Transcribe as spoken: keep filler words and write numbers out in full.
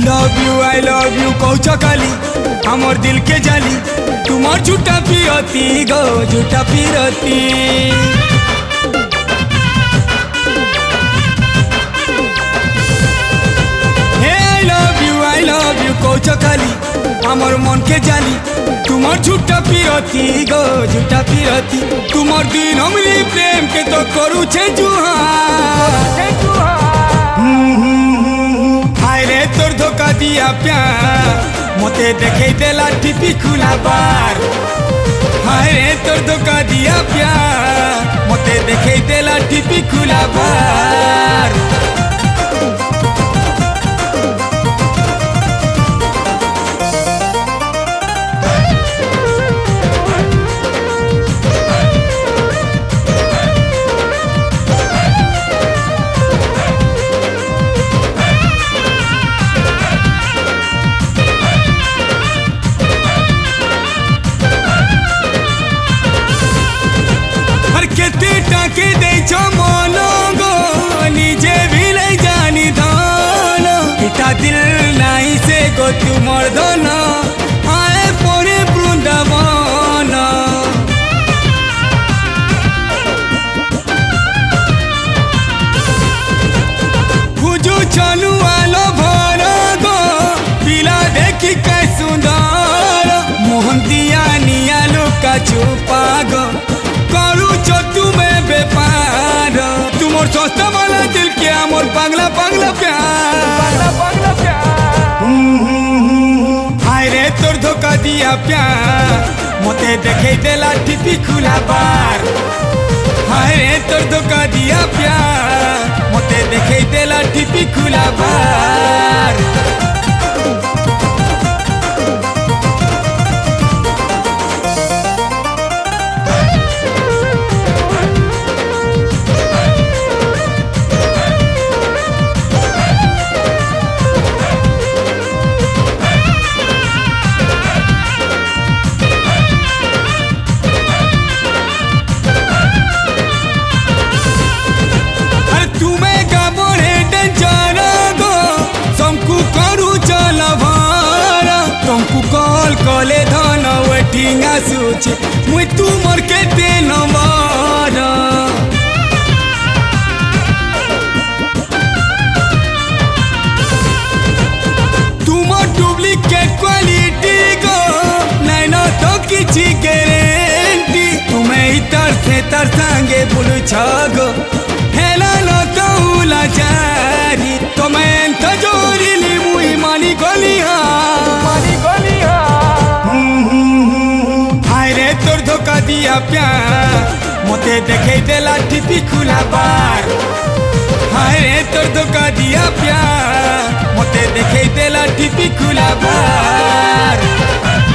Love you I love you कहू चकाली हमर दिल के जाली तुम्हार झूठा पिरती गो झूठा पिरती हे I love you I love you कहू चकाली हमर मन के जाली तुम्हार झूठा पिरती गो झूठा पिरती तुम्हार दिन हमरी प्रेम के तो करू छे जुहा हाय रे तोर धोखा दिया प्यार मते देखे देला टिपी खुला बार हाय रे तोर धोखा दिया प्यार मते देखे देला टिपी खुला बार के दे मनो गो निजे भी ले जानी धन पिता दिल नहीं से गो तुमर धन आए परे बृंदावन खुजू चलू आलो भर गो पिला देखी कै सुंदर मोहन दिया निया लुका छुपा गो करू चो तुम्हें बेपार तुमोर सस्ता वाला दिल के मोर पागला पागला प्यार पागला पागला प्यार हाय रे तोर धोखा दिया प्यार मते देखे देला टिपी खुला बार हाय रे तोर धोखा दिया प्यार मते देखे देला टिपी खुला बार कले धन वेटिंग आसुचे मुई तुमर के दे नंबर तुमर डुप्लीकेट क्वालिटी गो नहीं न तो किछि गारंटी तुम्हें इतर से तर संगे बोलू छगो हेला न तो उला जारी तुम्हें तो जोरिली मुई मानी गलिया मानी गलिया तोर धोखा दिया प्यार मते देखे देला टिपी खुला बार हाय रे तोर धोखा दिया प्यार मते देखे देला टिपी खुला बार।